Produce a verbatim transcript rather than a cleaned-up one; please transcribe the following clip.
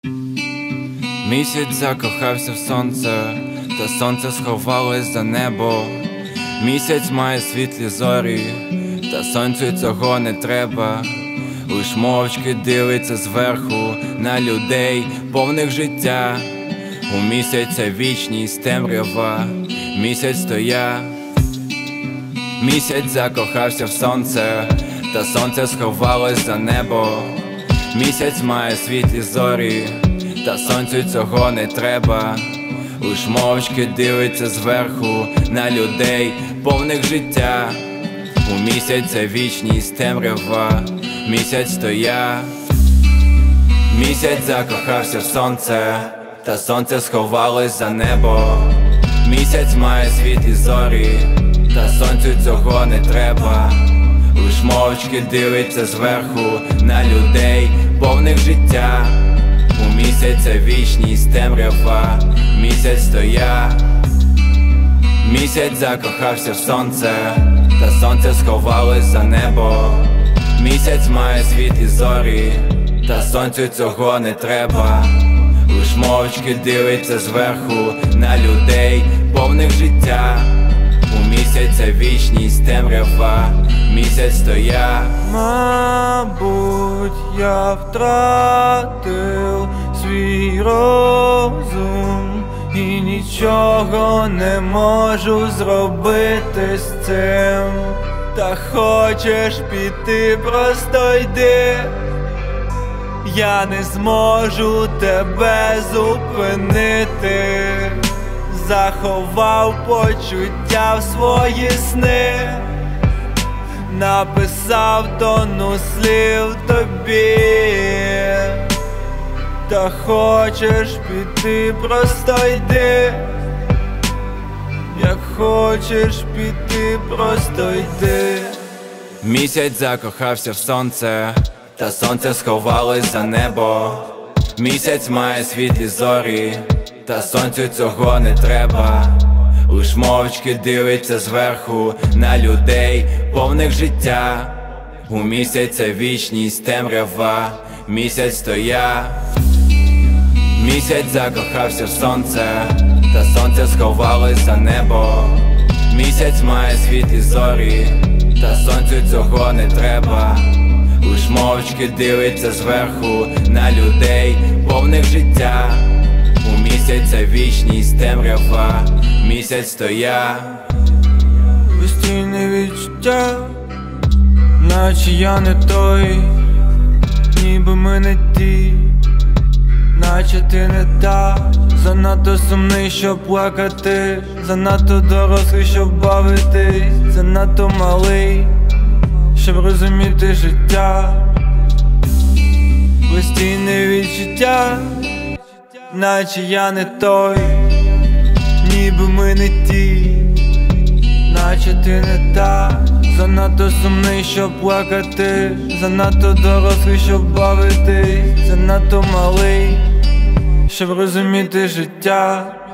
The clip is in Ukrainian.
Місяць закохався в сонце, та сонце сховалось за небо. Місяць має світлі зорі, та сонцю цього не треба. Лиш мовчки дивиться зверху на людей, повних життя. У місяця вічність темрява, місяць то я. Місяць закохався в сонце, та сонце сховалось за небо. Місяць має світлі зорі, та сонцю цього не треба. Лиш мовчки дивиться зверху на людей, повних життя. У місяця вічність темрява, місяць то я. Місяць закохався в сонце, та сонце сховалось за небо. Місяць має світлі зорі, та сонцю цього не треба. Лиш мовчки дивиться зверху на людей, повних життя. У місяця вічність темрява, місяць то я. Місяць закохався в сонце, та сонце сховалось за небо. Місяць має світлі зорі, та сонцю цього не треба. Лиш мовчки дивиться зверху на людей, повних життя. У місяця вічність темрява, місяць то я. Мабуть, я втратив свій розум і нічого не можу зробити з цим. Та хочеш піти, просто йди. Я не зможу тебе зупинити. Заховав почуття в свої сни, написав тонну слів тобі. Та хочеш піти, просто йди. Як хочеш піти, просто йди. Місяць закохався в сонце, та сонце сховалось за небо. Місяць має світлі зорі, та сонцю цього не треба. Лиш мовчки дивиться зверху на людей, повних життя. У місяця вічність темрява, місяць то я. Місяць закохався в сонце, та сонце сховалось за небо. Місяць має світлі зорі, та сонцю цього не треба. Лиш мовчки дивиться зверху на людей, повних життя. У місяця вічність темрява, місяць то я. Постійне відчуття, наче я не той, ніби ми не ті, наче ти не та. Занадто сумний, щоб плакати, занадто дорослий, щоб бавитись, занадто малий, щоб розуміти життя. Постійне відчуття, наче я не той, ніби ми не ті, наче ти не та. Занадто сумний, щоб плакати, занадто дорослий, щоб бавитись, занадто малий, щоб розуміти життя.